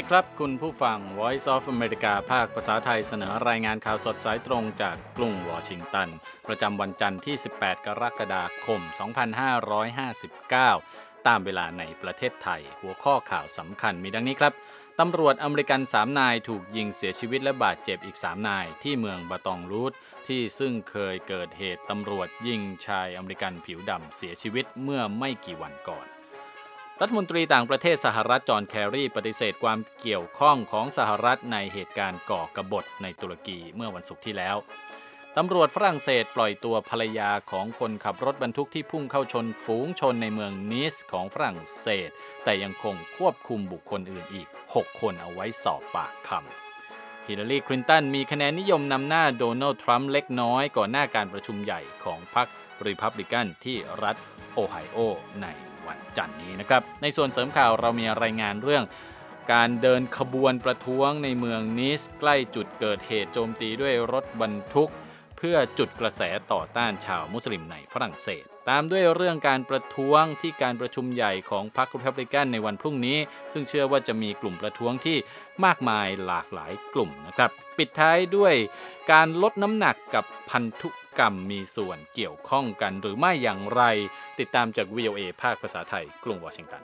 ครับคุณผู้ฟัง Voice of America ภาคภาษาไทยเสนอรายงานข่าวสดสายตรงจากกรุงวอชิงตันประจำวันจันทร์ที่18กรกฎาคม2559ตามเวลาในประเทศไทยหัวข้อข่าวสำคัญมีดังนี้ครับตำรวจอเมริกัน3นายถูกยิงเสียชีวิตและบาดเจ็บอีก3นายที่เมืองบาตองรูทที่ซึ่งเคยเกิดเหตุตำรวจยิงชายอเมริกันผิวดำเสียชีวิตเมื่อไม่กี่วันก่อนรัฐมนตรีต่างประเทศสหรัฐจอห์นแครีปฏิเสธความเกี่ยวข้องของสหรัฐในเหตุการณ์ก่อกบฏในตุรกีเมื่อวันศุกร์ที่แล้วตำรวจฝรั่งเศสปล่อยตัวภรรยาของคนขับรถบรรทุกที่พุ่งเข้าชนฝูงชนในเมืองนีสของฝรั่งเศสแต่ยังคงควบคุมบุคคลอื่นอีก6คนเอาไว้สอบปากคำฮิลลารีคลินตันมีคะแนนนิยมนำหน้าโดนัลด์ทรัมป์เล็กน้อยก่อนหน้าการประชุมใหญ่ของพรรครีพับลิกันที่รัฐโอไฮโอในวันจันทร์นี้นะครับในส่วนเสริมข่าวเรามีรายงานเรื่องการเดินขบวนประท้วงในเมืองนีสใกล้จุดเกิดเหตุโจมตีด้วยรถบรรทุกเพื่อจุดกระแสต่อต้านชาวมุสลิมในฝรั่งเศสตามด้วยเรื่องการประท้วงที่การประชุมใหญ่ของพรรครีพับลิกันในวันพรุ่งนี้ซึ่งเชื่อว่าจะมีกลุ่มประท้วงที่มากมายหลากหลายกลุ่มนะครับปิดท้ายด้วยการลดน้ำหนักกับพันธุกรรมมีส่วนเกี่ยวข้องกันหรือไม่อย่างไรติดตามจาก VOA ภาคภาษาไทยกรุงวอชิงตัน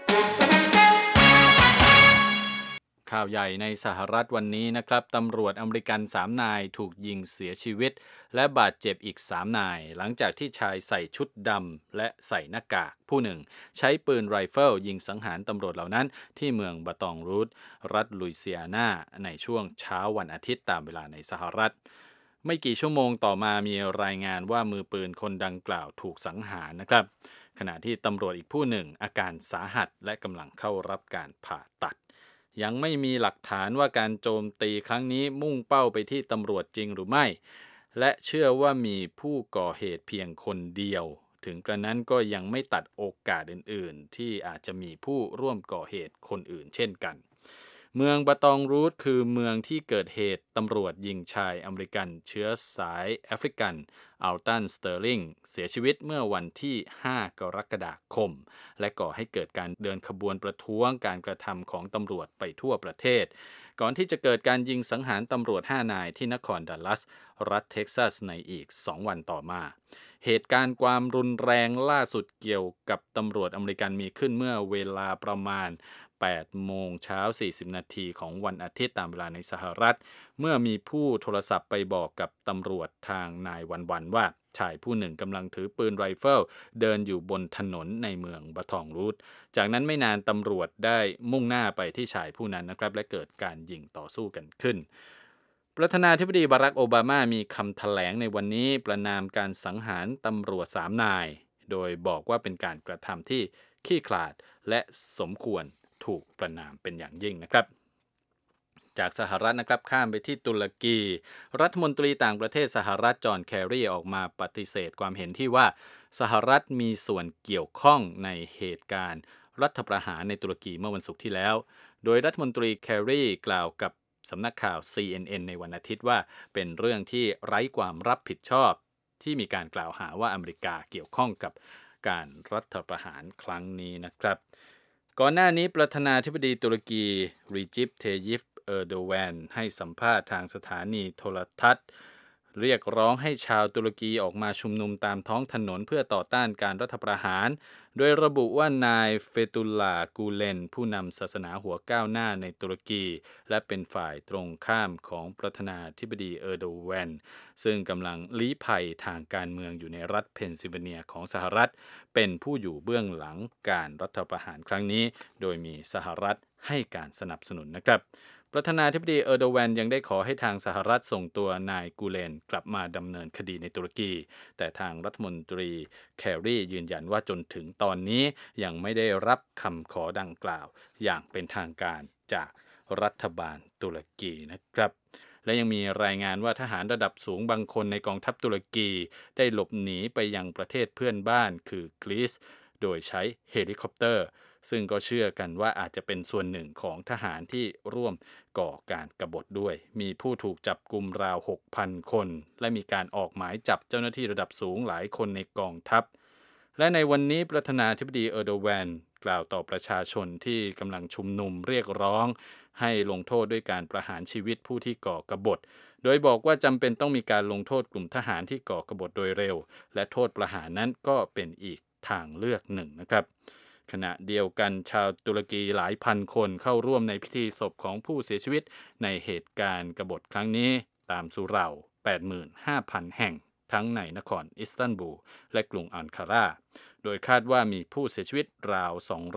ข่าวใหญ่ในสหรัฐวันนี้นะครับตำรวจอเมริกัน3นายถูกยิงเสียชีวิตและบาดเจ็บอีก3นายหลังจากที่ชายใส่ชุดดำและใส่หน้ากากผู้หนึ่งใช้ปืนไรเฟิลยิงสังหารตำรวจเหล่านั้นที่เมืองบาตองรูทรัฐลุยเซียนาในช่วงเช้าวันอาทิตย์ตามเวลาในสหรัฐไม่กี่ชั่วโมงต่อมามีรายงานว่ามือปืนคนดังกล่าวถูกสังหารนะครับขณะที่ตำรวจอีกผู้หนึ่งอาการสาหัสและกำลังเข้ารับการผ่าตัดยังไม่มีหลักฐานว่าการโจมตีครั้งนี้มุ่งเป้าไปที่ตำรวจจริงหรือไม่และเชื่อว่ามีผู้ก่อเหตุเพียงคนเดียวถึงกระนั้นก็ยังไม่ตัดโอกาสอื่นๆที่อาจจะมีผู้ร่วมก่อเหตุคนอื่นเช่นกันเมืองบาตองรูทคือเมืองที่เกิดเหตุตำรวจยิงชายอเมริกันเชื้อสายแอฟริกันอัลตันสเตอร์ลิงเสียชีวิตเมื่อวันที่5กรกฎาคมและก่อให้เกิดการเดินขบวนประท้วงการกระทำของตำรวจไปทั่วประเทศก่อนที่จะเกิดการยิงสังหารตำรวจ5นายที่นครดัลลัสรัฐเท็กซัสในอีก2วันต่อมาเหตุการณ์ความรุนแรงล่าสุดเกี่ยวกับตำรวจอเมริกันมีขึ้นเมื่อเวลาประมาณ8โมงเช้า40นาทีของวันอาทิตย์ตามเวลาในสหรัฐเมื่อมีผู้โทรศัพท์ไปบอกกับตำรวจทางนายวันว่าชายผู้หนึ่งกำลังถือปืนไรเฟิลเดินอยู่บนถนนในเมืองบาตองรูทจากนั้นไม่นานตำรวจได้มุ่งหน้าไปที่ชายผู้นั้นนะครับและเกิดการยิงต่อสู้กันขึ้นประธานาธิบดีบารักโอบามามีคำแถลงในวันนี้ประณามการสังหารตำรวจ3นายโดยบอกว่าเป็นการกระทำที่ขี้ขลาดและสมควรถูกประณามเป็นอย่างยิ่งนะครับจากสหรัฐนะครับข้ามไปที่ตุรกีรัฐมนตรีต่างประเทศสหรัฐจอห์นแครีออกมาปฏิเสธความเห็นที่ว่าสหรัฐมีส่วนเกี่ยวข้องในเหตุการณ์รัฐประหารในตุรกีเมื่อวันศุกร์ที่แล้วโดยรัฐมนตรีแครีกล่าวกับสำนักข่าว CNN ในวันอาทิตย์ว่าเป็นเรื่องที่ไร้ความรับผิดชอบที่มีการกล่าวหาว่าอเมริกาเกี่ยวข้องกับการรัฐประหารครั้งนี้นะครับก่อนหน้านี้ประธานาธิบดีตุรกีรีจิป เทยิป เออร์โดแวนให้สัมภาษณ์ทางสถานีโทรทัศน์เรียกร้องให้ชาวตุรกีออกมาชุมนุมตามท้องถนนเพื่อต่อต้านการรัฐประหารโดยระบุว่านายเฟตุลลากูเลนผู้นำศาสนาหัวก้าวหน้าในตุรกีและเป็นฝ่ายตรงข้ามของประธานาธิบดีเออร์โดแวนซึ่งกำลังลี้ภัยทางการเมืองอยู่ในรัฐเพนซิลเวเนียของสหรัฐเป็นผู้อยู่เบื้องหลังการรัฐประหารครั้งนี้โดยมีสหรัฐให้การสนับสนุนนะครับประธานาธิบดีเออร์โดแวนยังได้ขอให้ทางสหรัฐส่งตัวนายกูเลนกลับมาดำเนินคดีในตุรกีแต่ทางรัฐมนตรีแครียืนยันว่าจนถึงตอนนี้ยังไม่ได้รับคำขอดังกล่าวอย่างเป็นทางการจากรัฐบาลตุรกีนะครับและยังมีรายงานว่าทหารระดับสูงบางคนในกองทัพตุรกีได้หลบหนีไปยังประเทศเพื่อนบ้านคือกรีซโดยใช้เฮลิคอปเตอร์ซึ่งก็เชื่อกันว่าอาจจะเป็นส่วนหนึ่งของทหารที่ร่วมก่อการกบฏด้วยมีผู้ถูกจับกุมราว 6,000 คนและมีการออกหมายจับเจ้าหน้าที่ระดับสูงหลายคนในกองทัพและในวันนี้ประธานาธิบดีเออร์โดแวนกล่าวต่อประชาชนที่กำลังชุมนุมเรียกร้องให้ลงโทษด้วยการประหารชีวิตผู้ที่ก่อกบฏโดยบอกว่าจำเป็นต้องมีการลงโทษกลุ่มทหารที่ก่อกบฏโดยเร็วและโทษประหารนั้นก็เป็นอีกทางเลือกหนึ่งนะครับขณะเดียวกันชาวตุรกีหลายพันคนเข้าร่วมในพิธีศพของผู้เสียชีวิตในเหตุการณ์กบฏครั้งนี้ตามสุเหร่า 85,000 แห่งทั้งในนครอิสตันบูลและกรุงอังการาโดยคาดว่ามีผู้เสียชีวิตราว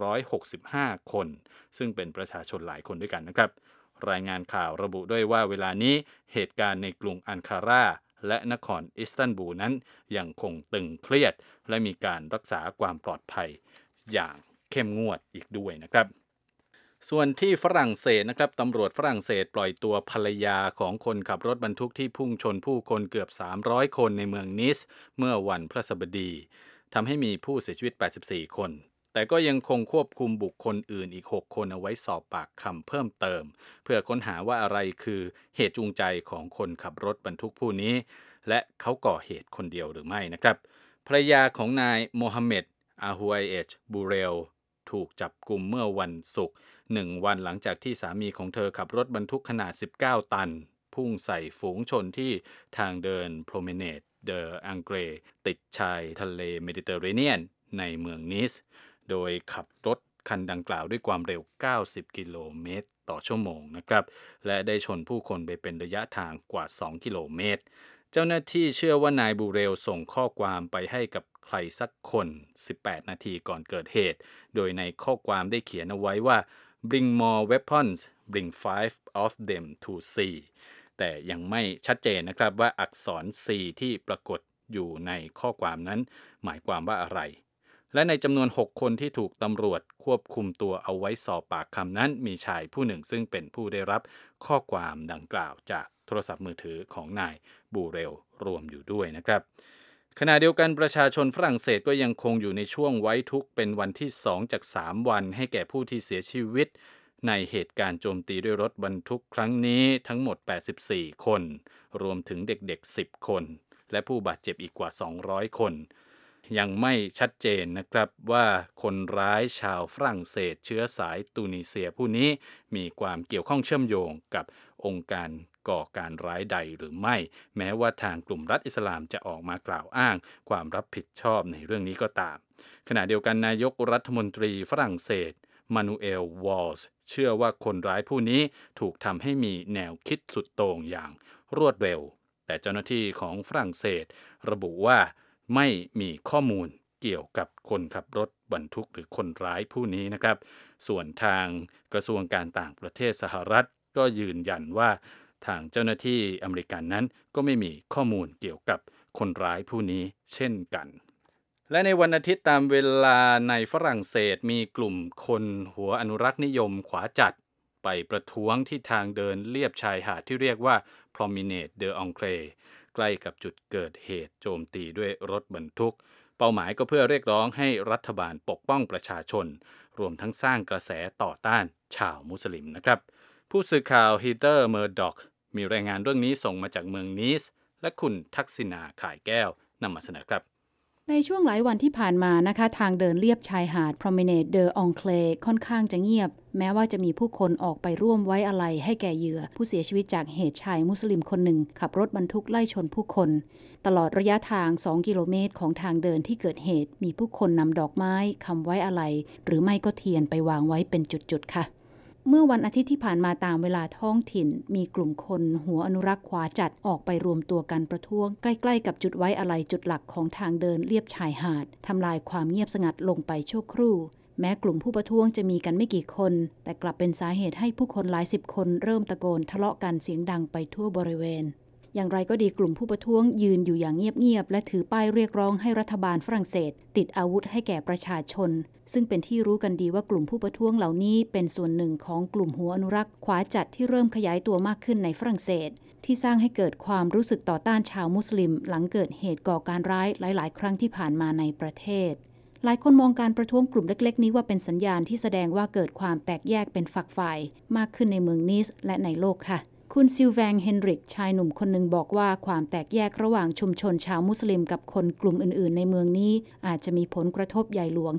265 คนซึ่งเป็นประชาชนหลายคนด้วยกันนะครับรายงานข่าวระบุด้วยว่าเวลานี้เหตุการณ์ในกรุงอังการาและนครอิสตันบูลนั้นยังคงตึงเครียดและมีการรักษาความปลอดภัยอย่างเข้มงวดอีกด้วยนะครับส่วนที่ฝรั่งเศสนะครับตำรวจฝรั่งเศสปล่อยตัวภรรยาของคนขับรถบรรทุกที่พุ่งชนผู้คนเกือบ300คนในเมืองนิสเมื่อวันพฤหัสบดีทำให้มีผู้เสียชีวิต84คนแต่ก็ยังคงควบคุมบุคคลอื่นอีก6คนเอาไว้สอบปากคำเพิ่มเติมเพื่อค้นหาว่าอะไรคือเหตุจูงใจของคนขับรถบรรทุกผู้นี้และเขาก่อเหตุคนเดียวหรือไม่นะครับภรรยาของนายโมฮัมเหม็ดอาฮุไอเอชบูเรลถูกจับกุมเมื่อวันศุกร์1 วันหลังจากที่สามีของเธอขับรถบรรทุกขนาด19 ตันพุ่งใส่ฝูงชนที่ทางเดินโพรเมเนดเดออังเกรติดชายทะเลเมดิเตอร์เรเนียนในเมืองนิสโดยขับรถคันดังกล่าวด้วยความเร็ว90 กิโลเมตรต่อชั่วโมงนะครับและได้ชนผู้คนไปเป็นระยะทางกว่า2 กิโลเมตรเจ้าหน้าที่เชื่อว่านายบูเรลส่งข้อความไปให้กับใครสักคน18 นาทีก่อนเกิดเหตุโดยในข้อความได้เขียนเอาไว้ว่า bring more weapons bring 5 of them to sea แต่ยังไม่ชัดเจนนะครับว่าอักษร C ที่ปรากฏอยู่ในข้อความนั้นหมายความว่าอะไรและในจำนวน6คนที่ถูกตำรวจควบคุมตัวเอาไว้สอบปากคำนั้นมีชายผู้หนึ่งซึ่งเป็นผู้ได้รับข้อความดังกล่าวจากโทรศัพท์มือถือของนายบูเรลรวมอยู่ด้วยนะครับขณะเดียวกันประชาชนฝรั่งเศสก็ยังคงอยู่ในช่วงไว้ทุกข์เป็นวันที่2จาก3วันให้แก่ผู้ที่เสียชีวิตในเหตุการณ์โจมตีด้วยรถบรรทุกครั้งนี้ทั้งหมด84คนรวมถึงเด็กๆ10คนและผู้บาดเจ็บอีกกว่า200คนยังไม่ชัดเจนนะครับว่าคนร้ายชาวฝรั่งเศสเชื้อสายตูนิเซียผู้นี้มีความเกี่ยวข้องเชื่อมโยงกับองค์การก่อการร้ายใดหรือไม่แม้ว่าทางกลุ่มรัฐอิสลามจะออกมากล่าวอ้างความรับผิดชอบในเรื่องนี้ก็ตามขณะเดียวกันนายกรัฐมนตรีฝรั่งเศสมานูเอลวอลส์เชื่อว่าคนร้ายผู้นี้ถูกทำให้มีแนวคิดสุดโต่งอย่างรวดเร็วแต่เจ้าหน้าที่ของฝรั่งเศสระบุว่าไม่มีข้อมูลเกี่ยวกับคนขับรถบรรทุกหรือคนร้ายผู้นี้นะครับส่วนทางกระทรวงการต่างประเทศสหรัฐก็ยืนยันว่าทางเจ้าหน้าที่อเมริกันนั้นก็ไม่มีข้อมูลเกี่ยวกับคนร้ายผู้นี้เช่นกันและในวันอาทิตย์ตามเวลาในฝรั่งเศสมีกลุ่มคนหัวอนุรักษ์นิยมขวาจัดไปประท้วงที่ทางเดินเลียบชายหาดที่เรียกว่า Promenade de Anglais ใกล้กับจุดเกิดเหตุโจมตีด้วยรถบรรทุกเป้าหมายก็เพื่อเรียกร้องให้รัฐบาลปกป้องประชาชนรวมทั้งสร้างกระแสต่อต้านชาวมุสลิมนะครับผู้สื่อข่าวฮีเตอร์เมอร์ด็อกมีรายงานเรื่องนี้ส่งมาจากเมืองนีสและคุณทักษิณาข่ายแก้วนำมาเสนอครับในช่วงหลายวันที่ผ่านมานะคะทางเดินเลียบชายหาด Promenade de Anglais ค่อนข้างจะเงียบแม้ว่าจะมีผู้คนออกไปร่วมไว้อาลัยให้แก่เหยื่อผู้เสียชีวิตจากเหตุชายมุสลิมคนหนึ่งขับรถบรรทุกไล่ชนผู้คนตลอดระยะทาง2 กิโลเมตรของทางเดินที่เกิดเหตุมีผู้คนนำดอกไม้คำไว้อาลัยหรือไม่ก็เทียนไปวางไว้เป็นจุดๆค่ะเมื่อวันอาทิตย์ที่ผ่านมาตามเวลาท้องถิ่นมีกลุ่มคนหัวอนุรักษ์ขวาจัดออกไปรวมตัวกันประท้วงใกล้ๆกับจุดไว้อาลัยจุดหลักของทางเดินเลียบชายหาดทำลายความเงียบสงัดลงไปชั่วครู่แม้กลุ่มผู้ประท้วงจะมีกันไม่กี่คนแต่กลับเป็นสาเหตุให้ผู้คนหลาย10คนเริ่มตะโกนทะเลาะกันเสียงดังไปทั่วบริเวณอย่างไรก็ดีกลุ่มผู้ประท้วงยืนอยู่อย่างเงียบๆและถือป้ายเรียกร้องให้รัฐบาลฝรั่งเศสติดอาวุธให้แก่ประชาชนซึ่งเป็นที่รู้กันดีว่ากลุ่มผู้ประท้วงเหล่านี้เป็นส่วนหนึ่งของกลุ่มหัวอนุรักษ์ขวาจัดที่เริ่มขยายตัวมากขึ้นในฝรั่งเศสที่สร้างให้เกิดความรู้สึกต่อต้านชาวมุสลิมหลังเกิดเหตุก่อการร้ายหลายๆครั้งที่ผ่านมาในประเทศหลายคนมองการประท้วงกลุ่มเล็กๆนี้ว่าเป็นสัญญาณที่แสดงว่าเกิดความแตกแยกเป็นฝักฝ่ายมากขึ้นในเมืองนีสและในโลกค่ะคุณซิลแวงเฮนริกชายหนุ่มคนหนึ่งบอกว่าความแตกแยกระหว่างชุมชนชาวมุสลิมกับคนกลุ่มอื่นๆในเมืองนี้อาจจะมีผลกระทบใหญ่หลวงค่ะ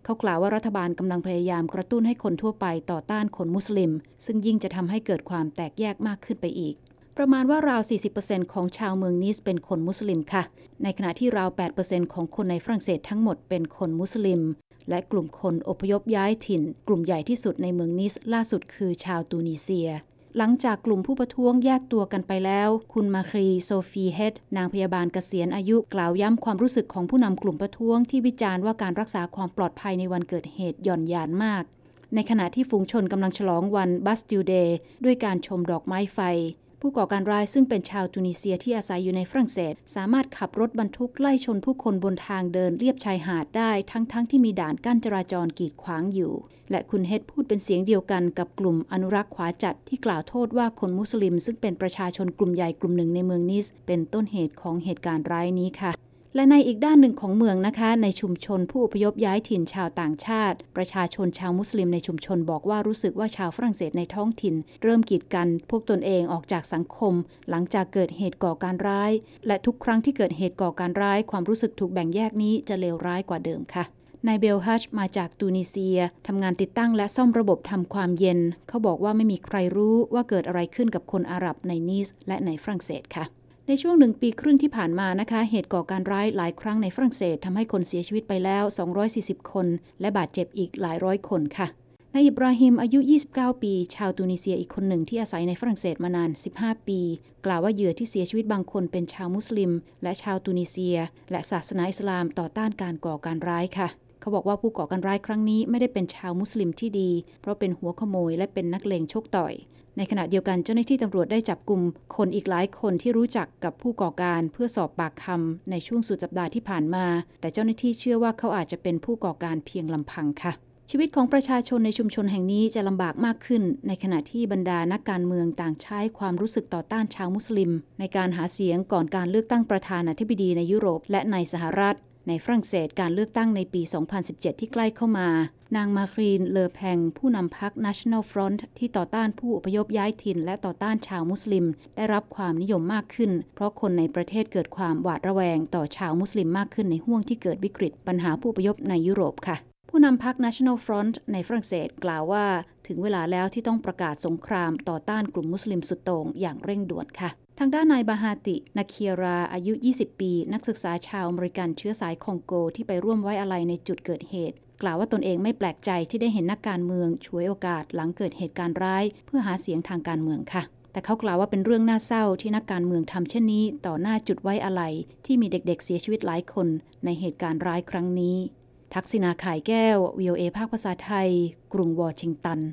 เขากล่าวว่ารัฐบาลกำลังพยายามกระตุ้นให้คนทั่วไปต่อต้านคนมุสลิมซึ่งยิ่งจะทำให้เกิดความแตกแยกมากขึ้นไปอีกประมาณว่าราว 40% ของชาวเมืองนีสเป็นคนมุสลิมค่ะในขณะที่ราว 8% ของคนในฝรั่งเศสทั้งหมดเป็นคนมุสลิมและกลุ่มคนอพยพย้ายถิ่นกลุ่มใหญ่ที่สุดในเมืองนีสล่าสุดคือชาวตูนิเซียหลังจากกลุ่มผู้ประท้วงแยกตัวกันไปแล้วคุณมาครีโซฟีเฮดนางพยาบาลเกษียณอายุกล่าวย้ำความรู้สึกของผู้นำกลุ่มประท้วงที่วิจารณ์ว่าการรักษาความปลอดภัยในวันเกิดเหตุหย่อนยานมากในขณะที่ฝูงชนกำลังฉลองวันบัสติลเดย์ด้วยการชมดอกไม้ไฟผู้ก่อการร้ายซึ่งเป็นชาวตูนิเซียที่อาศัยอยู่ในฝรั่งเศสสามารถขับรถบรรทุกไล่ชนผู้คนบนทางเดินเลียบชายหาดได้ทั้งที่มีด่านกั้นจราจรกีดขวางอยู่และคุณเฮดพูดเป็นเสียงเดียวกันกับกลุ่มอนุรักษ์ขวาจัดที่กล่าวโทษว่าคนมุสลิมซึ่งเป็นประชาชนกลุ่มใหญ่กลุ่มหนึ่งในเมืองนิสเป็นต้นเหตุของเหตุการณ์ร้ายนี้ค่ะและในอีกด้านหนึ่งของเมืองนะคะในชุมชนผู้อพยพย้ายถิ่นชาวต่างชาติประชาชนชาวมุสลิมในชุมชนบอกว่ารู้สึกว่าชาวฝรั่งเศสในท้องถิ่นเริ่มกีดกันพวกตนเองออกจากสังคมหลังจากเกิดเหตุก่อการร้ายและทุกครั้งที่เกิดเหตุก่อการร้ายความรู้สึกถูกแบ่งแยกนี้จะเลวร้ายกว่าเดิมค่ะนายเบลฮัชมาจากตูนิเซียทำงานติดตั้งและซ่อมระบบทำความเย็นเขาบอกว่าไม่มีใครรู้ว่าเกิดอะไรขึ้นกับคนอาหรับในนีสและในฝรั่งเศสค่ะในช่วง1 ปีครึ่งที่ผ่านมานะคะเหตุก่อการร้ายหลายครั้งในฝรั่งเศสทำให้คนเสียชีวิตไปแล้ว240คนและบาดเจ็บอีกหลายร้อยคนค่ะนายอิบราฮิมอายุ29ปีชาวตูนิเซียอีกคนหนึ่งที่อาศัยในฝรั่งเศสมานาน15ปีกล่าวว่าเหยื่อที่เสียชีวิตบางคนเป็นชาวมุสลิมและชาวตูนิเซียและศาสนาอิสลามต่อต้านการก่อการร้ายค่ะเขาบอกว่าผู้ก่อการร้ายครั้งนี้ไม่ได้เป็นชาวมุสลิมที่ดีเพราะเป็นหัวขโมยและเป็นนักเลงชกต่อยในขณะเดียวกันเจ้าหน้าที่ตำรวจได้จับกุมคนอีกหลายคนที่รู้จักกับผู้ก่อการเพื่อสอบปากคำในช่วงสุดสัปดาห์ที่ผ่านมาแต่เจ้าหน้าที่เชื่อว่าเขาอาจจะเป็นผู้ก่อการเพียงลำพังค่ะชีวิตของประชาชนในชุมชนแห่งนี้จะลำบากมากขึ้นในขณะที่บรรดานักการเมืองต่างใช้ความรู้สึกต่อต้านชาวมุสลิมในการหาเสียงก่อนการเลือกตั้งประธานาธิบดีในยุโรปและในสหรัฐในฝรั่งเศสการเลือกตั้งในปี 2017 ที่ใกล้เข้ามานางมาครีนเลอแพงผู้นำพรรค National Front ที่ต่อต้านผู้อพยพย้ายถิ่นและต่อต้านชาวมุสลิมได้รับความนิยมมากขึ้นเพราะคนในประเทศเกิดความหวาดระแวงต่อชาวมุสลิมมากขึ้นในห้วงที่เกิดวิกฤตปัญหาผู้อพยพในยุโรปค่ะผู้นำพรรค National Front ในฝรั่งเศสกล่าวว่าถึงเวลาแล้วที่ต้องประกาศสงครามต่อต้านกลุ่มมุสลิมสุดโต่งอย่างเร่งด่วนค่ะทางด้านนายบาฮาตินาเคียราอายุ20ปีนักศึกษาชาวอเมริกันเชื้อสายคองโกที่ไปร่วมไว้อาลัยในจุดเกิดเหตุกล่าวว่าตนเองไม่แปลกใจที่ได้เห็นนักการเมืองฉวยโอกาสหลังเกิดเหตุการณ์ร้ายเพื่อหาเสียงทางการเมืองค่ะแต่เขากล่าวว่าเป็นเรื่องน่าเศร้าที่นักการเมืองทำเช่นนี้ต่อหน้าจุดไว้อาลัยที่มีเด็กๆเสียชีวิตหลายคนในเหตุการณ์ร้ายครั้งนี้ทักษิณาข่ายแก้ว VOA ภาคภาษาไทยกรุงวอชิงตัน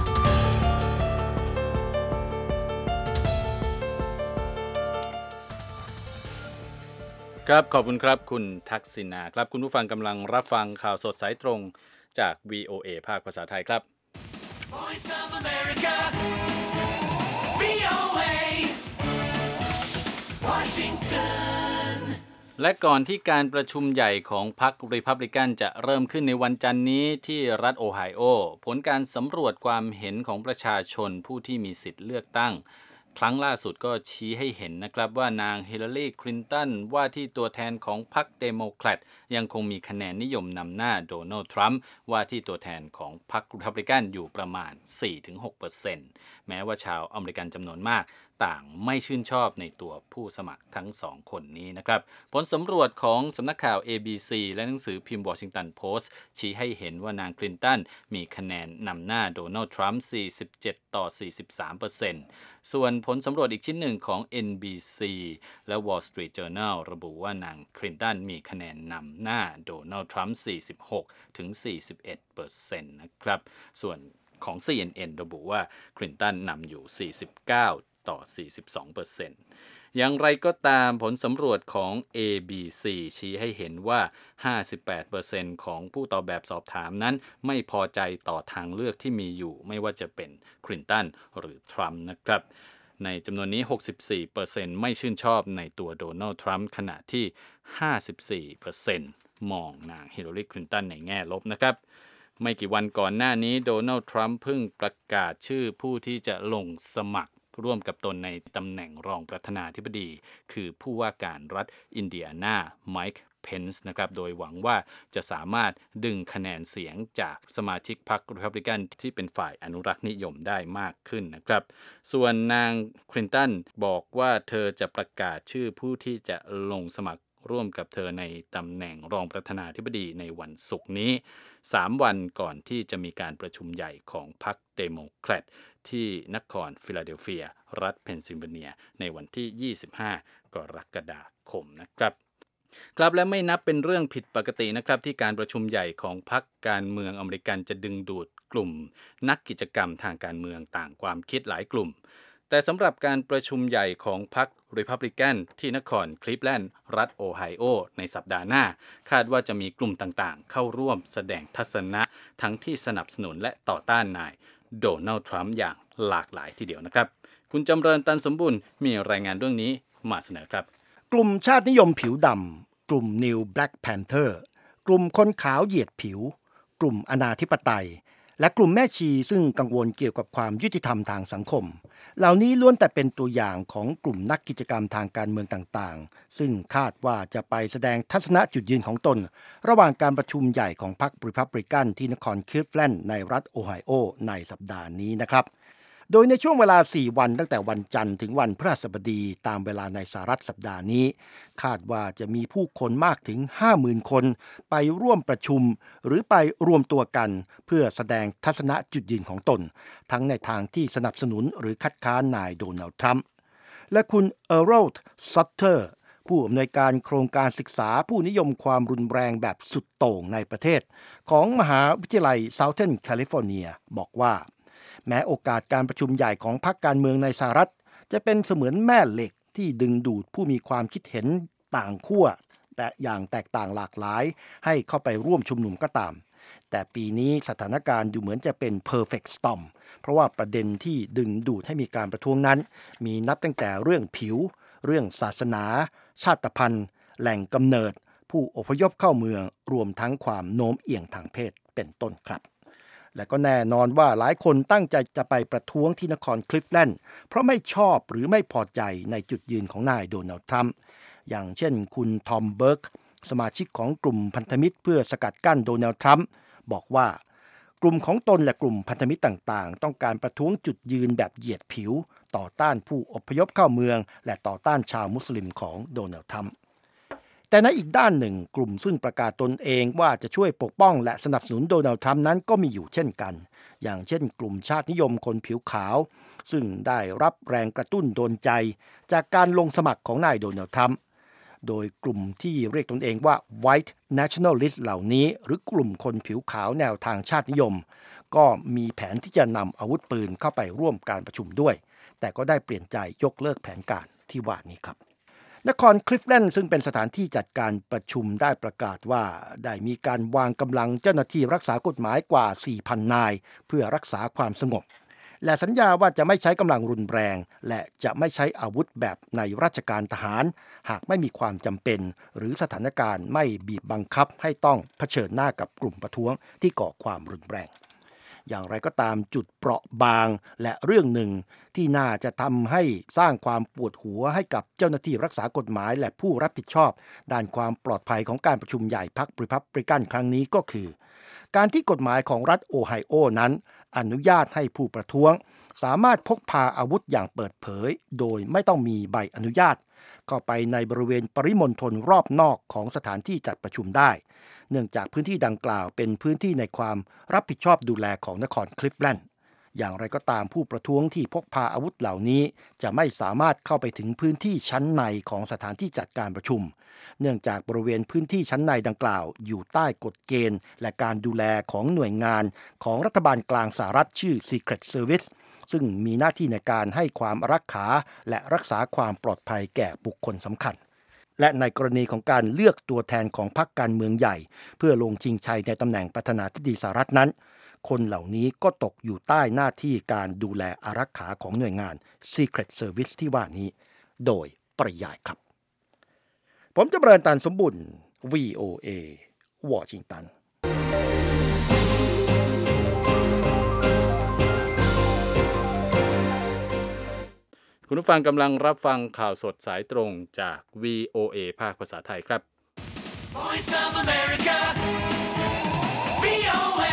ครับขอบคุณครับคุณทักษิณาครับคุณผู้ฟังกำลังรับฟังข่าวสดสายตรงจาก VOA ภาคภาษาไทยครับ Voice of America VOA Washington และก่อนที่การประชุมใหญ่ของพรรครีพับลิกันจะเริ่มขึ้นในวันจันทร์นี้ที่รัฐโอไฮโอผลการสำรวจความเห็นของประชาชนผู้ที่มีสิทธิ์เลือกตั้งครั้งล่าสุดก็ชี้ให้เห็นนะครับว่านางฮิลลารีคลินตันว่าที่ตัวแทนของพรรคเดโมแครตยังคงมีคะแนนนิยมนำหน้าโดนัลด์ทรัมป์ว่าที่ตัวแทนของพรรครีพับลิกันอยู่ประมาณ 4-6% แม้ว่าชาวอเมริกันจำนวนมากต่างไม่ชื่นชอบในตัวผู้สมัครทั้งสองคนนี้นะครับผลสำรวจของสำนักข่าว ABC และหนังสือพิมพ์วอชิงตันโพสต์ชี้ให้เห็นว่านางคลินตันมีคะแนนนำหน้าโดนัลด์ทรัมป์47-43%ส่วนผลสำรวจอีกชิ้นหนึ่งของ NBC และ Wall Street Journal ระบุว่านางคลินตันมีคะแนนนำหน้าโดนัลด์ทรัมป์46-41% นะครับส่วนของ CNN ระบุว่าคลินตันนำอยู่49-42% อย่างไรก็ตามผลสำรวจของ ABC ชี้ให้เห็นว่า 58% ของผู้ตอบแบบสอบถามนั้นไม่พอใจต่อทางเลือกที่มีอยู่ไม่ว่าจะเป็นคลินตันหรือทรัมป์นะครับในจำนวนนี้ 64% ไม่ชื่นชอบในตัวโดนัลด์ทรัมป์ขณะที่ 54% มองนางฮิลลารีคลินตันในแง่ลบนะครับไม่กี่วันก่อนหน้านี้โดนัลด์ทรัมป์เพิ่งประกาศชื่อผู้ที่จะลงสมัครร่วมกับตนในตำแหน่งรองประธานาธิบดีคือผู้ว่าการรัฐอินเดียนาไมค์เพนส์นะครับโดยหวังว่าจะสามารถดึงคะแนนเสียงจากสมาชิกพรรครีพับลิกันที่เป็นฝ่ายอนุรักษ์นิยมได้มากขึ้นนะครับส่วนนางคลินตันบอกว่าเธอจะประกาศชื่อผู้ที่จะลงสมัครร่วมกับเธอในตำแหน่งรองประธานาธิบดีในวันศุกร์นี้3 วันก่อนที่จะมีการประชุมใหญ่ของพรรคเดโมแครตที่นครฟิลาเดลเฟียรัฐเพนซิลเวเนียในวันที่25 กรกฎาคมนะครับครับและไม่นับเป็นเรื่องผิดปกตินะครับที่การประชุมใหญ่ของพรรคการเมืองอเมริกันจะดึงดูดกลุ่มนักกิจกรรมทางการเมืองต่างความคิดหลายกลุ่มแต่สำหรับการประชุมใหญ่ของพรรครีพับลิกันที่นครคลีฟแลนด์รัฐโอไฮโอในสัปดาห์หน้าคาดว่าจะมีกลุ่มต่างๆเข้าร่วมแสดงทัศนะทั้งที่สนับสนุนและต่อต้านนายโดนัลด์ทรัมป์อย่างหลากหลายทีเดียวนะครับคุณจำเริญตันสมบูรณ์มีรายงานเรื่องนี้มาเสนอครับกลุ่มชาตินิยมผิวดำกลุ่ม New Black Panther กลุ่มคนขาวเหยียดผิวกลุ่มอนาธิปไตยและกลุ่มแม่ชีซึ่งกังวลเกี่ยวกับความยุติธรรมทางสังคมเหล่านี้ล้วนแต่เป็นตัวอย่างของกลุ่มนักกิจกรรมทางการเมืองต่างๆซึ่งคาดว่าจะไปแสดงทัศนะจุดยืนของตนระหว่างการประชุมใหญ่ของพรรครีพับลิกันที่นครคลีฟแลนด์ในรัฐโอไฮโอในสัปดาห์นี้นะครับโดยในช่วงเวลา4 วันตั้งแต่วันจันทร์ถึงวันพฤหัสบดีตามเวลาในสหรัฐสัปดาห์นี้คาดว่าจะมีผู้คนมากถึง 50,000 คนไปร่วมประชุมหรือไปรวมตัวกันเพื่อแสดงทัศนะจุดยืนของตนทั้งในทางที่สนับสนุนหรือคัดค้านนายโดนัลด์ทรัมป์และคุณเออร์โรธซัตเตอร์ผู้อำนวยการโครงการศึกษาผู้นิยมความรุนแรงแบบสุดโต่งในประเทศของมหาวิทยาลัย Southern California บอกว่าแม้โอกาสการประชุมใหญ่ของพรรคการเมืองในสหรัฐจะเป็นเสมือนแม่เหล็กที่ดึงดูดผู้มีความคิดเห็นต่างขั้วแต่อย่างแตกต่างหลากหลายให้เข้าไปร่วมชุมนุมก็ตามแต่ปีนี้สถานการณ์ดูเหมือนจะเป็น perfect storm เพราะว่าประเด็นที่ดึงดูดให้มีการประท้วงนั้นมีนับตั้งแต่เรื่องผิวเรื่องศาสนาชาติพันธุ์แหล่งกำเนิดผู้อพยพเข้าเมืองรวมทั้งความโน้มเอียงทางเพศเป็นต้นครับและก็แน่นอนว่าหลายคนตั้งใจจะไปประท้วงที่นครคลีฟแลนด์เพราะไม่ชอบหรือไม่พอใจในจุดยืนของนายโดนัลด์ทรัมป์อย่างเช่นคุณทอมเบิร์กสมาชิกของกลุ่มพันธมิตรเพื่อสกัดกั้นโดนัลด์ทรัมป์บอกว่ากลุ่มของตนและกลุ่มพันธมิตรต่างๆต้องการประท้วงจุดยืนแบบเหยียดผิวต่อต้านผู้อพยพเข้าเมืองและต่อต้านชาวมุสลิมของโดนัลด์ทรัมป์แต่ในอีกด้านหนึ่งกลุ่มซึ่งประกาศตนเองว่าจะช่วยปกป้องและสนับสนุนโดนัลด์ทรัมป์นั้นก็มีอยู่เช่นกันอย่างเช่นกลุ่มชาตินิยมคนผิวขาวซึ่งได้รับแรงกระตุ้นโดนใจจากการลงสมัครของนายโดนัลด์ทรัมป์โดยกลุ่มที่เรียกตนเองว่า White Nationalist เหล่านี้หรือกลุ่มคนผิวขาวแนวทางชาตินิยมก็มีแผนที่จะนำอาวุธปืนเข้าไปร่วมการประชุมด้วยแต่ก็ได้เปลี่ยนใจยกเลิกแผนการที่ว่านี้ครับนครคลีฟแลนด์ซึ่งเป็นสถานที่จัดการประชุมได้ประกาศว่าได้มีการวางกำลังเจ้าหน้าที่รักษากฎหมายกว่า 4,000 นายเพื่อรักษาความสงบและสัญญาว่าจะไม่ใช้กำลังรุนแรงและจะไม่ใช้อาวุธแบบในราชการทหารหากไม่มีความจำเป็นหรือสถานการณ์ไม่บีบบังคับให้ต้องเผชิญหน้ากับกลุ่มประท้วงที่ก่อความรุนแรงอย่างไรก็ตามจุดเปราะบางและเรื่องหนึ่งที่น่าจะทำให้สร้างความปวดหัวให้กับเจ้าหน้าที่รักษากฎหมายและผู้รับผิดชอบด้านความปลอดภัยของการประชุมใหญ่พรรครีพับลิกันครั้งนี้ก็คือการที่กฎหมายของรัฐโอไฮโอนั้นอนุญาตให้ผู้ประท้วงสามารถพกพาอาวุธอย่างเปิดเผยโดยไม่ต้องมีใบอนุญาตเข้าไปในบริเวณปริมณฑลรอบนอกของสถานที่จัดประชุมได้เนื่องจากพื้นที่ดังกล่าวเป็นพื้นที่ในความรับผิดชอบดูแลของนครคลีฟแลนด์อย่างไรก็ตามผู้ประท้วงที่พกพาอาวุธเหล่านี้จะไม่สามารถเข้าไปถึงพื้นที่ชั้นในของสถานที่จัดการประชุมเนื่องจากบริเวณพื้นที่ชั้นในดังกล่าวอยู่ใต้กฎเกณฑ์และการดูแลของหน่วยงานของรัฐบาลกลางสหรัฐชื่อ Secret Service ซึ่งมีหน้าที่ในการให้ความรักษาและรักษาความปลอดภัยแก่บุคคลสำคัญและในกรณีของการเลือกตัวแทนของพรรคการเมืองใหญ่เพื่อลงชิงชัยในตำแหน่งประธานาธิบดีสหรัฐนั้นคนเหล่านี้ก็ตกอยู่ใต้หน้าที่การดูแลอารักขาของหน่วยงาน Secret Service ที่ว่านี้โดยปริยายครับผมจำเริญตันสมบุญ VOA วอชิงตันคุณผู้ฟังกำลังรับฟังข่าวสดสายตรงจาก VOA ภาคภาษาไทยครับ Voice of America, VOA,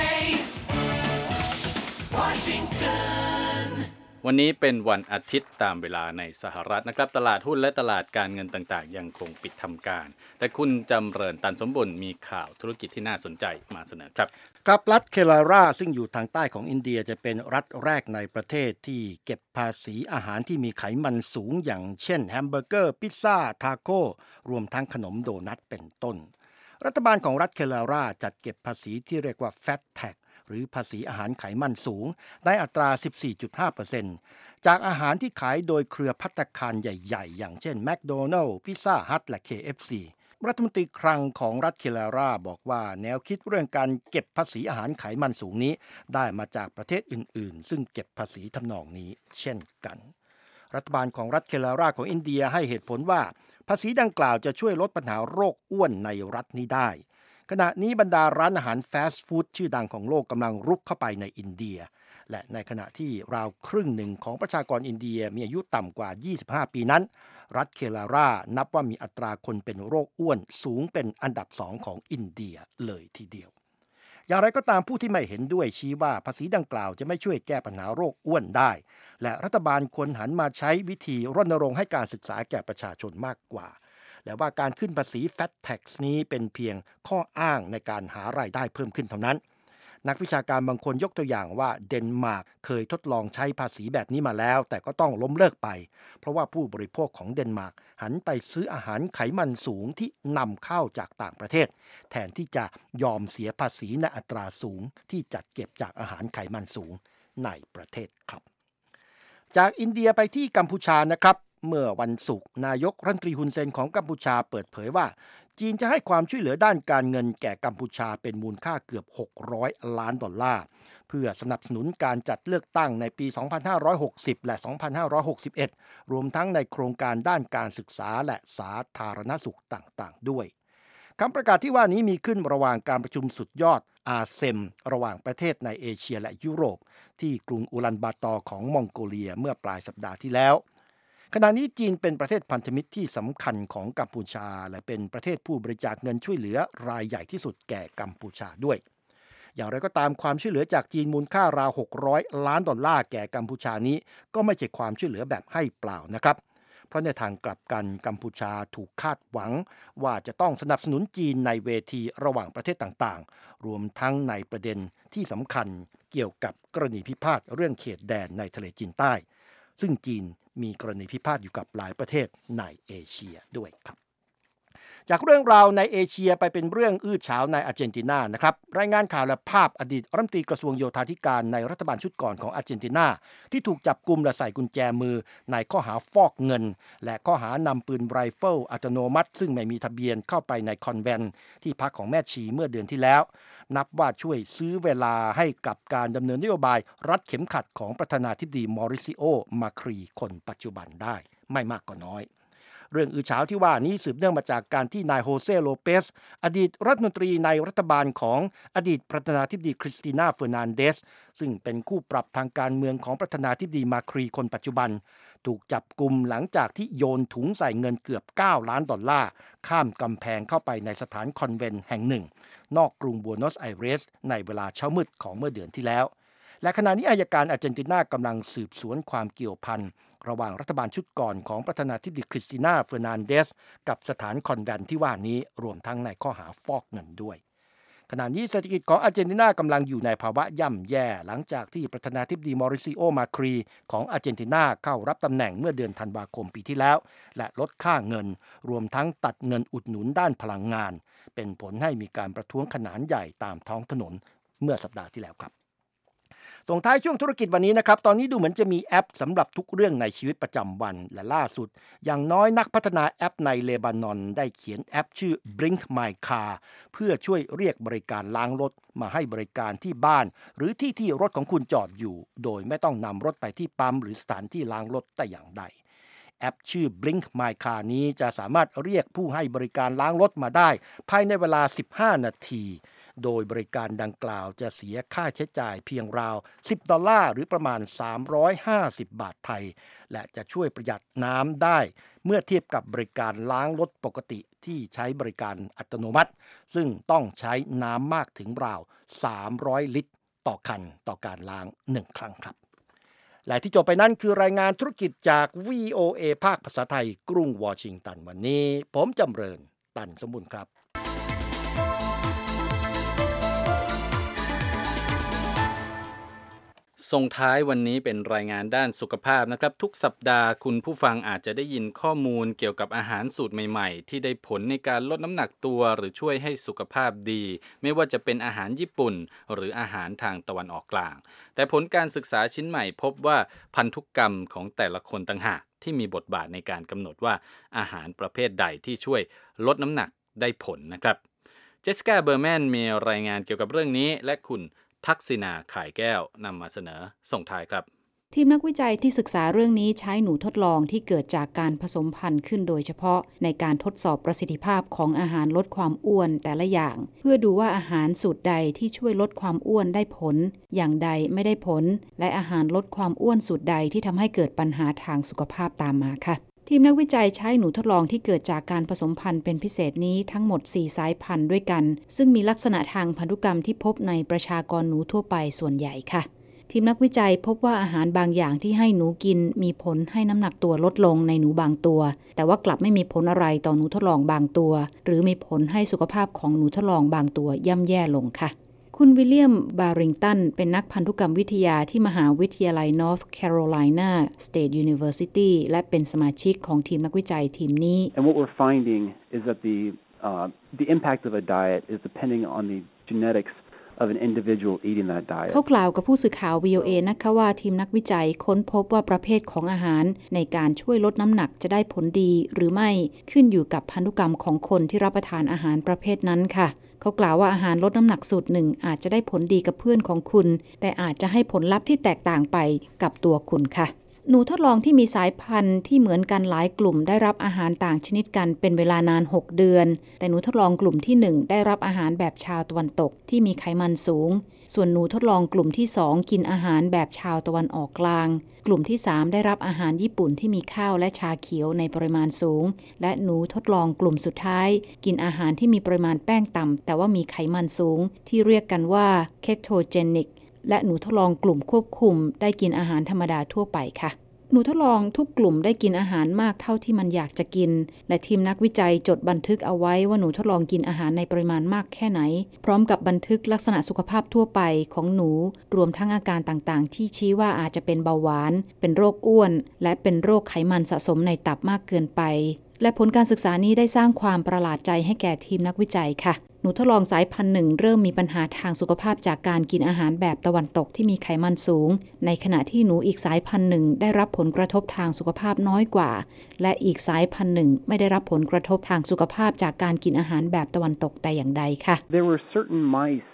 Washington. วันนี้เป็นวันอาทิตย์ตามเวลาในสหรัฐนะครับตลาดหุ้นและตลาดการเงินต่างๆยังคงปิดทำการแต่คุณจำเริญตันสมบุญมีข่าวธุรกิจที่น่าสนใจมาเสนอครับครับรัฐเคลาราซึ่งอยู่ทางใต้ของอินเดียจะเป็นรัฐแรกในประเทศที่เก็บภาษีอาหารที่มีไขมันสูงอย่างเช่นแฮมเบอร์เกอร์พิซซ่าทาโก้รวมทั้งขนมโดนัทเป็นต้นรัฐบาลของรัฐเคลาราจัดเก็บภาษีที่เรียกว่า Fat Tax หรือภาษีอาหารไขมันสูงในอัตรา 14.5% จากอาหารที่ขายโดยเครือภัตตาคารใหญ่ๆอย่างเช่นแมคโดนัลด์พิซซ่าฮัทและ KFCรัฐมนตรีคลังของรัฐเคลาราบอกว่าแนวคิดเรื่องการเก็บภาษีอาหารไขมันสูงนี้ได้มาจากประเทศอื่นๆซึ่งเก็บภาษีทำนองนี้เช่นกันรัฐบาลของรัฐเคลาราของอินเดียให้เหตุผลว่าภาษีดังกล่าวจะช่วยลดปัญหาโรคอ้วนในรัฐนี้ได้ขณะนี้บรรดาร้านอาหารฟาสต์ฟู้ดชื่อดังของโลกกำลังรุกเข้าไปในอินเดียและในขณะที่ราวครึ่งหนึ่งของประชากรอินเดียมีอายุต่ำกว่า25ปีนั้นรัฐเคลารานับว่ามีอัตราคนเป็นโรคอ้วนสูงเป็นอันดับ2ของอินเดียเลยทีเดียวอย่างไรก็ตามผู้ที่ไม่เห็นด้วยชี้ว่าภาษีดังกล่าวจะไม่ช่วยแก้ปัญหาโรคอ้วนได้และรัฐบาลควรหันมาใช้วิธีรณรงค์ให้การศึกษาแก่ประชาชนมากกว่าและว่าการขึ้นภาษี Fat Tax นี้เป็นเพียงข้ออ้างในการหารายได้เพิ่มขึ้นเท่านั้นนักวิชาการบางคนยกตัวอย่างว่าเดนมาร์กเคยทดลองใช้ภาษีแบบนี้มาแล้วแต่ก็ต้องล้มเลิกไปเพราะว่าผู้บริโภคของเดนมาร์กหันไปซื้ออาหารไขมันสูงที่นำเข้าจากต่างประเทศแทนที่จะยอมเสียภาษีในอัตราสูงที่จัดเก็บจากอาหารไขมันสูงในประเทศครับจากอินเดียไปที่กัมพูชานะครับเมื่อวันศุกร์นายกรัฐมนตรีฮุนเซนของกัมพูชาเปิดเผยว่าจีนจะให้ความช่วยเหลือด้านการเงินแก่กัมพูชาเป็นมูลค่าเกือบ$600 ล้านเพื่อสนับสนุนการจัดเลือกตั้งในปี 2560 และ 2561 รวมทั้งในโครงการด้านการศึกษาและสาธารณสุขต่างๆด้วยคำประกาศที่ว่านี้มีขึ้นระหว่างการประชุมสุดยอดอาเซมระหว่างประเทศในเอเชียและยุโรปที่กรุงอูลันบาตอร์ของมองโกเลียเมื่อปลายสัปดาห์ที่แล้วขณะนี้จีนเป็นประเทศพันธมิตรที่สำคัญของกัมพูชาและเป็นประเทศผู้บริจาคเงินช่วยเหลือรายใหญ่ที่สุดแก่กัมพูชาด้วยอย่างไรก็ตามความช่วยเหลือจากจีนมูลค่าราว$600 ล้านแก่กัมพูชานี้ก็ไม่ใช่ความช่วยเหลือแบบให้เปล่านะครับเพราะในทางกลับกันกัมพูชาถูกคาดหวังว่าจะต้องสนับสนุนจีนในเวทีระหว่างประเทศต่างๆรวมทั้งในประเด็นที่สำคัญเกี่ยวกับกรณีพิพาทเรื่องเขตแดนในทะเลจีนใต้ซึ่งจีนมีกรณีพิพาทอยู่กับหลายประเทศในเอเชียด้วยครับจากเรื่องราวในเอเชียไปเป็นเรื่องอื้อฉาวในอาร์เจนตินานะครับรายงานข่าวและภาพอดีตรัฐมนตรีกระทรวงโยธาธิการในรัฐบาลชุดก่อนของอาร์เจนตินาที่ถูกจับกุมและใส่กุญแจมือในข้อหาฟอกเงินและข้อหานำปืนไรเฟิลอัตโนมัติซึ่งไม่มีทะเบียนเข้าไปในคอนแวนต์ที่พักของแม่ชีเมื่อเดือนที่แล้วนับว่าช่วยซื้อเวลาให้กับการดำเนินนโยบายรัดเข็มขัดของประธานาธิบดีมอริซิโอมาครีคนปัจจุบันได้ไม่มากก็น้อยเรื่องอื้อฉาวที่ว่านี้สืบเนื่องมาจากการที่นายโฮเซโลเปสอดีตรัฐมนตรีในรัฐบาลของอดีตประธานาธิบดีคริสติน่าเฟอร์นันเดสซึ่งเป็นคู่ปรับทางการเมืองของประธานาธิบดีมาครีคนปัจจุบันถูกจับกุมหลังจากที่โยนถุงใส่เงินเกือบ$9 ล้านข้ามกำแพงเข้าไปในสถานคอนเวนต์แห่งหนึ่งนอกกรุงบัวนอสไอเรสในเวลาเช้ามืดของเมื่อเดือนที่แล้วและขณะนี้อัยการอาร์เจนตินากำลังสืบสวนความเกี่ยวพันระหว่างรัฐบาลชุดก่อนของประธานาธิบดีคริสติน่าเฟอร์นันเดสกับสถานคอนแวนต์ที่ว่านี้รวมทั้งในข้อหาฟอกเงินด้วยขณะนี้เศรษฐกิจของอาร์เจนตินากำลังอยู่ในภาวะย่ำแย่หลังจากที่ประธานาธิบดีมอริซิโอมาครีของอาร์เจนตินาเข้ารับตำแหน่งเมื่อเดือนธันวาคมปีที่แล้วและลดค่าเงินรวมทั้งตัดเงินอุดหนุนด้านพลังงานเป็นผลให้มีการประท้วงขนาดใหญ่ตามท้องถนนเมื่อสัปดาห์ที่แล้วครับส่งท้ายช่วงธุรกิจวันนี้นะครับตอนนี้ดูเหมือนจะมีแอปสำหรับทุกเรื่องในชีวิตประจำวันและล่าสุดอย่างน้อยนักพัฒนาแอปในเลบานอนได้เขียนแอปชื่อ Blink My Car เพื่อช่วยเรียกบริการล้างรถมาให้บริการที่บ้านหรือที่รถของคุณจอดอยู่โดยไม่ต้องนำรถไปที่ปั๊มหรือสถานที่ล้างรถแต่อย่างใดแอปชื่อ Blink My Car นี้จะสามารถเรียกผู้ให้บริการล้างรถมาได้ภายในเวลา15 นาทีโดยบริการดังกล่าวจะเสียค่าใช้จ่ายเพียงราว$10หรือประมาณ350 บาทไทยและจะช่วยประหยัดน้ำได้เมื่อเทียบกับบริการล้างรถปกติที่ใช้บริการอัตโนมัติซึ่งต้องใช้น้ำมากถึงราว300 ลิตรต่อคันต่อการล้าง1 ครั้งครับและที่จบไปนั้นคือรายงานธุรกิจจาก VOA ภาคภาษาไทยกรุงวอชิงตันวันนี้ผมจำเริญตันสมบูรณ์ครับส่งท้ายวันนี้เป็นรายงานด้านสุขภาพนะครับทุกสัปดาห์คุณผู้ฟังอาจจะได้ยินข้อมูลเกี่ยวกับอาหารสูตรใหม่ๆที่ได้ผลในการลดน้ำหนักตัวหรือช่วยให้สุขภาพดีไม่ว่าจะเป็นอาหารญี่ปุ่นหรืออาหารทางตะวันออกกลางแต่ผลการศึกษาชิ้นใหม่พบว่าพันธุกรรมของแต่ละคนต่างหากที่มีบทบาทในการกำหนดว่าอาหารประเภทใดที่ช่วยลดน้ำหนักได้ผลนะครับเจสสิก้าเบอร์แมนมีรายงานเกี่ยวกับเรื่องนี้และคุณทักษิณาข่ายแก้วนำมาเสนอส่งท้ายครับทีมนักวิจัยที่ศึกษาเรื่องนี้ใช้หนูทดลองที่เกิดจากการผสมพันธุ์ขึ้นโดยเฉพาะในการทดสอบประสิทธิภาพของอาหารลดความอ้วนแต่ละอย่างเพื่อดูว่าอาหารสูตรใดที่ช่วยลดความอ้วนได้ผลอย่างใดไม่ได้ผลและอาหารลดความอ้วนสูตรใดที่ทำให้เกิดปัญหาทางสุขภาพตามมาค่ะทีมนักวิจัยใช้หนูทดลองที่เกิดจากการผสมพันธุ์เป็นพิเศษนี้ทั้งหมด4 สายพันธุ์ด้วยกันซึ่งมีลักษณะทางพันธุกรรมที่พบในประชากรหนูทั่วไปส่วนใหญ่ค่ะทีมนักวิจัยพบว่าอาหารบางอย่างที่ให้หนูกินมีผลให้น้ำหนักตัวลดลงในหนูบางตัวแต่ว่ากลับไม่มีผลอะไรต่อหนูทดลองบางตัวหรือมีผลให้สุขภาพของหนูทดลองบางตัวย่ำแย่ลงค่ะคุณวิลเลียมบาริงตันเป็นนักพันธุกรรมวิทยาที่มหาวิทยาลัย North Carolina State University และเป็นสมาชิกของทีมนักวิจัยทีมนี้ And what we're finding is that the impact of a diet is depending on the genetics of an individual eating that diet เขากล่าวกับผู้สื่อข่าว VOA นะคะว่าทีมนักวิจัยค้นพบว่าประเภทของอาหารในการช่วยลดน้ำหนักจะได้ผลดีหรือไม่ขึ้นอยู่กับพันธุกรรมของคนที่รับประทานอาหารประเภทนั้นค่ะเขากล่าวว่าอาหารลดน้ำหนักสูตรหนึ่งอาจจะได้ผลดีกับเพื่อนของคุณแต่อาจจะให้ผลลัพธ์ที่แตกต่างไปกับตัวคุณค่ะหนูทดลองที่มีสายพันธุ์ที่เหมือนกันหลายกลุ่มได้รับอาหารต่างชนิดกันเป็นเวลานาน6 เดือนแต่หนูทดลองกลุ่มที่1ได้รับอาหารแบบชาวตะวันตกที่มีไขมันสูงส่วนหนูทดลองกลุ่มที่2กินอาหารแบบชาวตะวันออกกลางกลุ่มที่3ได้รับอาหารญี่ปุ่นที่มีข้าวและชาเขียวในปริมาณสูงและหนูทดลองกลุ่มสุดท้ายกินอาหารที่มีปริมาณแป้งต่ำแต่ว่ามีไขมันสูงที่เรียกกันว่า ketogenic และหนูทดลองกลุ่มควบคุมได้กินอาหารธรรมดาทั่วไปค่ะหนูทดลองทุกกลุ่มได้กินอาหารมากเท่าที่มันอยากจะกินและทีมนักวิจัยจดบันทึกเอาไว้ว่าหนูทดลองกินอาหารในปริมาณมากแค่ไหนพร้อมกับบันทึกลักษณะสุขภาพทั่วไปของหนูรวมทั้งอาการต่างๆที่ชี้ว่าอาจจะเป็นเบาหวานเป็นโรคอ้วนและเป็นโรคไขมันสะสมในตับมากเกินไปและผลการศึกษานี้ได้สร้างความประหลาดใจให้แก่ทีมนักวิจัยค่ะหนูทดลองสายพันธุ์หนึ่งเริ่มมีปัญหาทางสุขภาพจากการกินอาหารแบบตะวันตกที่มีไขมันสูงในขณะที่หนูอีกสายพันธุ์หนึ่งได้รับผลกระทบทางสุขภาพน้อยกว่าและอีกสายพันธุ์หนึ่งไม่ได้รับผลกระทบทางสุขภาพจากการกินอาหารแบบตะวันตกแต่อย่างใดค่ะ There were certain mice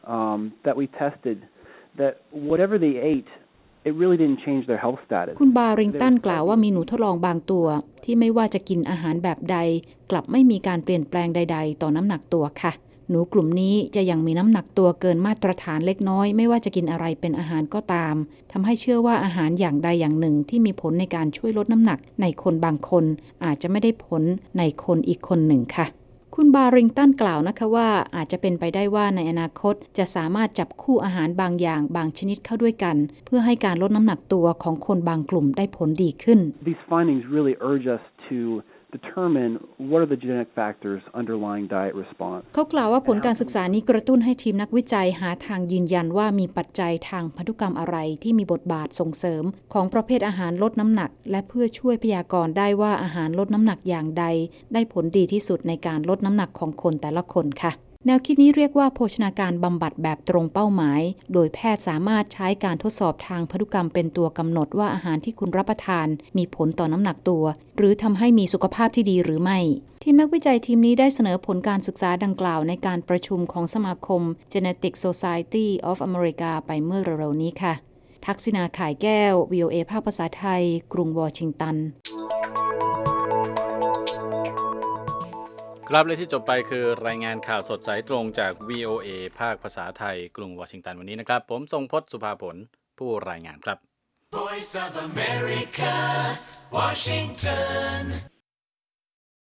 that we tested that whatever they ate it really didn't change their health status คุณบาริงตันกล่าวว่ามีหนูทดลองบางตัวที่ไม่ว่าจะกินอาหารแบบใดกลับไม่มีการเปลี่ยนแปลงใดๆต่อน้ำหนักตัวค่ะหนูกลุ่มนี้จะยังมีน้ำหนักตัวเกินมาตรฐานเล็กน้อยไม่ว่าจะกินอะไรเป็นอาหารก็ตามทำให้เชื่อว่าอาหารอย่างใดอย่างหนึ่งที่มีผลในการช่วยลดน้ำหนักในคนบางคนอาจจะไม่ได้ผลในคนอีกคนหนึ่งค่ะคุณบาริงตันกล่าวนะคะว่าอาจจะเป็นไปได้ว่าในอนาคตจะสามารถจับคู่อาหารบางอย่างบางชนิดเข้าด้วยกันเพื่อให้การลดน้ำหนักตัวของคนบางกลุ่มได้ผลดีขึ้น These findings really urge us to determine what are the genetic factors underlying diet response เขากล่าวว่าผลการศึกษานี้กระตุ้นให้ทีมนักวิจัยหาทางยืนยันว่ามีปัจจัยทางพันธุกรรมอะไรที่มีบทบาทส่งเสริมของประเภทอาหารลดน้ำหนักและเพื่อช่วยพยากรณ์ได้ว่าอาหารลดน้ำหนักอย่างใดได้ผลดีที่สุดในการลดน้ำหนักของคนแต่ละคนค่ะแนวคิดนี้เรียกว่าโภชนาการบำบัดแบบตรงเป้าหมายโดยแพทย์สามารถใช้การทดสอบทางพันธุกรรมเป็นตัวกำหนดว่าอาหารที่คุณรับประทานมีผลต่อน้ำหนักตัวหรือทำให้มีสุขภาพที่ดีหรือไม่ทีมนักวิจัยทีมนี้ได้เสนอผลการศึกษาดังกล่าวในการประชุมของสมาคม Genetic Society of America ไปเมื่อเร็วๆนี้ค่ะทักษิณาข่ายแก้ว VOA ภาคภาษาไทยกรุงวอชิงตันครับและที่จบไปคือรายงานข่าวสดสายตรงจาก VOA ภาคภาษาไทยกรุงวอชิงตันวันนี้นะครับผมทรงพจน์สุภาผลผู้รายงานครับ Voice of America, Washington